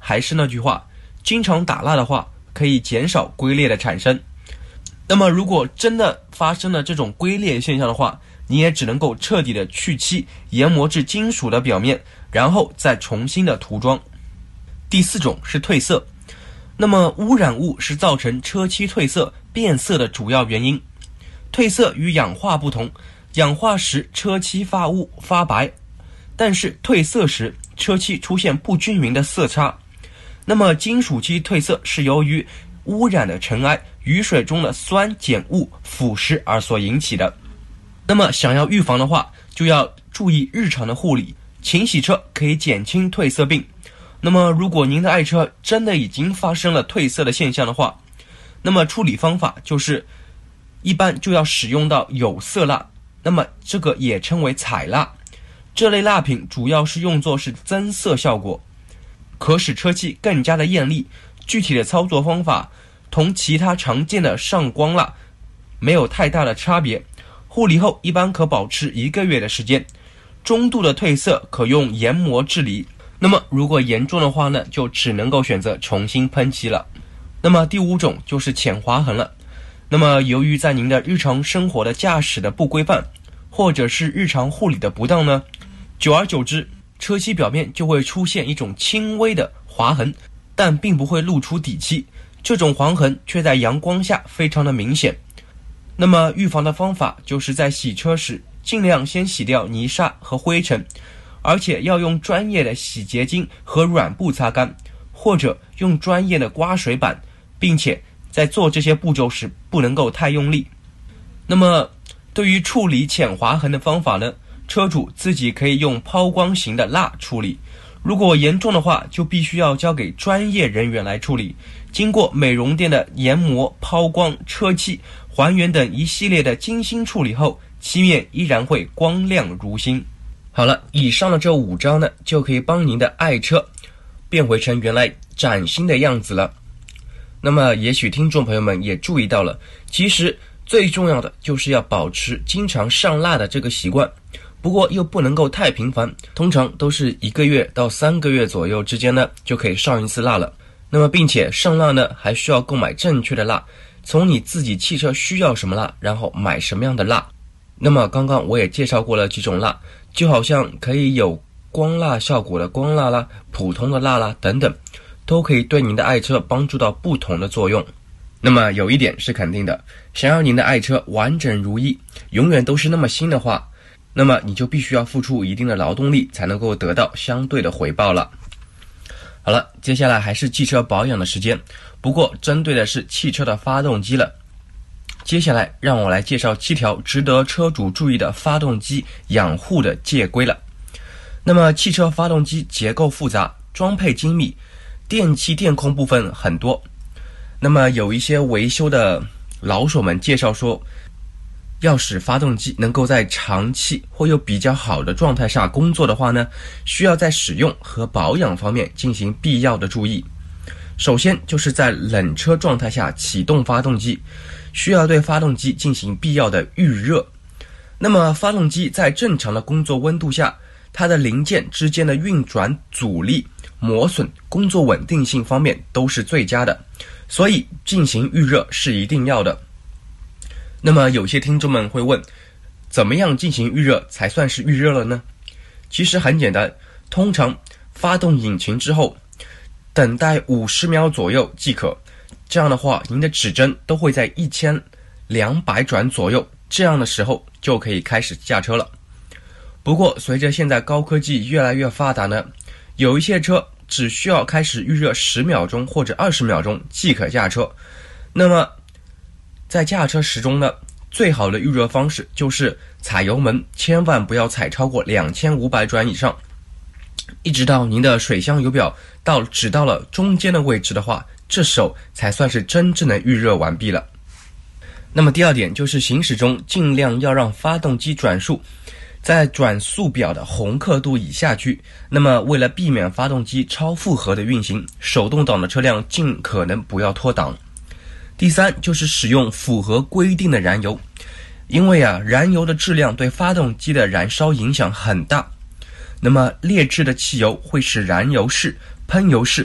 还是那句话，经常打蜡的话可以减少龟裂的产生。那么如果真的发生了这种龟裂现象的话，你也只能够彻底的去漆，研磨至金属的表面，然后再重新的涂装。第四种是褪色。那么污染物是造成车漆褪色变色的主要原因。褪色与氧化不同，氧化时车漆发乌发白，但是褪色时车漆出现不均匀的色差。那么金属漆褪色是由于污染的尘埃、雨水中的酸碱物腐蚀而所引起的。那么想要预防的话，就要注意日常的护理，勤洗车可以减轻褪色病。那么如果您的爱车真的已经发生了褪色的现象的话，那么处理方法就是一般就要使用到有色蜡，那么这个也称为彩蜡。这类蜡品主要是用作是增色效果，可使车漆更加的艳丽。具体的操作方法同其他常见的上光蜡没有太大的差别，护理后一般可保持一个月的时间。中度的褪色可用研磨治理，那么如果严重的话呢，就只能够选择重新喷漆了。那么第五种就是浅划痕了。那么由于在您的日常生活的驾驶的不规范，或者是日常护理的不当呢，久而久之，车漆表面就会出现一种轻微的划痕，但并不会露出底漆，这种划痕却在阳光下非常的明显。那么预防的方法就是在洗车时尽量先洗掉泥沙和灰尘，而且要用专业的洗洁精和软布擦干，或者用专业的刮水板，并且在做这些步骤时不能够太用力。那么对于处理浅划痕的方法呢，车主自己可以用抛光型的蜡处理，如果严重的话就必须要交给专业人员来处理，经过美容店的研磨、抛光、车漆、还原等一系列的精心处理后，漆面依然会光亮如新。好了，以上的这五招呢，就可以帮您的爱车变回成原来崭新的样子了。那么也许听众朋友们也注意到了，其实最重要的就是要保持经常上蜡的这个习惯，不过又不能够太频繁，通常都是一个月到三个月左右之间呢，就可以上一次蜡了。那么并且上蜡呢，还需要购买正确的蜡，从你自己汽车需要什么蜡，然后买什么样的蜡。那么刚刚我也介绍过了几种蜡，就好像可以有光蜡效果的光蜡啦，普通的蜡啦等等，都可以对您的爱车帮助到不同的作用。那么有一点是肯定的，想要您的爱车完整如一，永远都是那么新的话，那么你就必须要付出一定的劳动力，才能够得到相对的回报了。好了，接下来还是汽车保养的时间，不过针对的是汽车的发动机了。接下来让我来介绍七条值得车主注意的发动机养护的戒规了。那么汽车发动机结构复杂，装配精密，电气电控部分很多。那么有一些维修的老手们介绍说，要使发动机能够在长期或又比较好的状态下工作的话呢，需要在使用和保养方面进行必要的注意。首先就是在冷车状态下启动发动机，需要对发动机进行必要的预热。那么发动机在正常的工作温度下，它的零件之间的运转阻力、磨损、工作稳定性方面都是最佳的，所以进行预热是一定要的。那么有些听众们会问，怎么样进行预热才算是预热了呢？其实很简单，通常发动引擎之后等待五十秒左右即可，这样的话您的指针都会在一千两百转左右，这样的时候就可以开始驾车了。不过随着现在高科技越来越发达呢，有一些车只需要开始预热十秒钟或者二十秒钟即可驾车。那么在驾车时中呢，最好的预热方式就是踩油门千万不要踩超过两千五百转以上，一直到您的水箱油表到只到了中间的位置的话，这时候才算是真正的预热完毕了。那么第二点就是行驶中尽量要让发动机转速在转速表的红刻度以下区，那么为了避免发动机超负荷的运行，手动挡的车辆尽可能不要脱档。第三就是使用符合规定的燃油，因为啊，燃油的质量对发动机的燃烧影响很大。那么劣质的汽油会使燃油室、喷油室、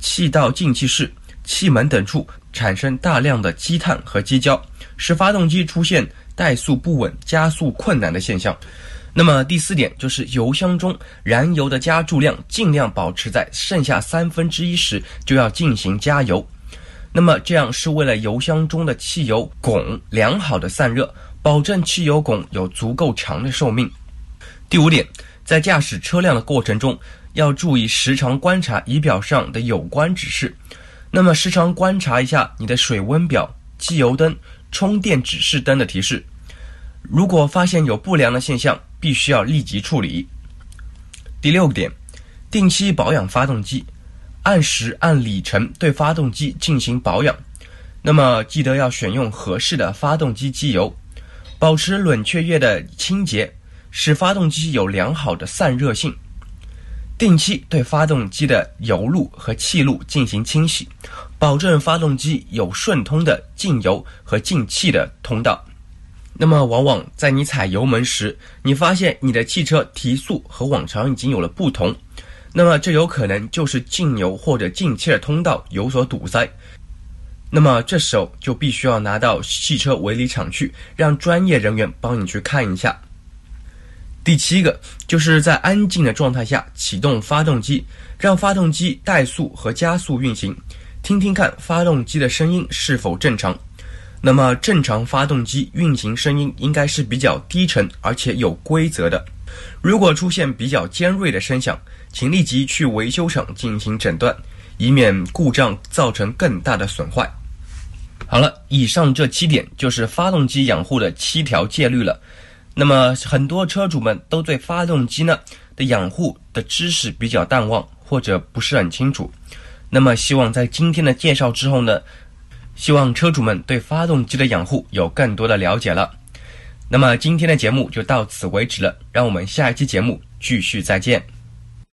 气道进气室、气门等处产生大量的积碳和积胶，使发动机出现怠速不稳、加速困难的现象。那么第四点就是油箱中燃油的加注量尽量保持在剩下三分之一时就要进行加油。那么这样是为了油箱中的汽油汞良好的散热，保证汽油汞有足够长的寿命。第五点，在驾驶车辆的过程中，要注意时常观察仪表上的有关指示。那么时常观察一下你的水温表、机油灯、充电指示灯的提示。如果发现有不良的现象，必须要立即处理。第六点，定期保养发动机，按时按里程对发动机进行保养。那么记得要选用合适的发动机机油，保持冷却液的清洁，使发动机有良好的散热性。定期对发动机的油路和气路进行清洗，保证发动机有顺通的进油和进气的通道。那么往往在你踩油门时，你发现你的汽车提速和往常已经有了不同，那么这有可能就是进油或者进气的通道有所堵塞。那么这时候就必须要拿到汽车维理厂去，让专业人员帮你去看一下。第七个，就是在安静的状态下启动发动机，让发动机怠速和加速运行，听听看发动机的声音是否正常。那么正常发动机运行声音应该是比较低沉而且有规则的。如果出现比较尖锐的声响，请立即去维修厂进行诊断，以免故障造成更大的损坏。好了，以上这七点就是发动机养护的七条戒律了。那么很多车主们都对发动机呢的养护的知识比较淡忘，或者不是很清楚。那么希望在今天的介绍之后呢，希望车主们对发动机的养护有更多的了解了。那么今天的节目就到此为止了，让我们下一期节目继续再见。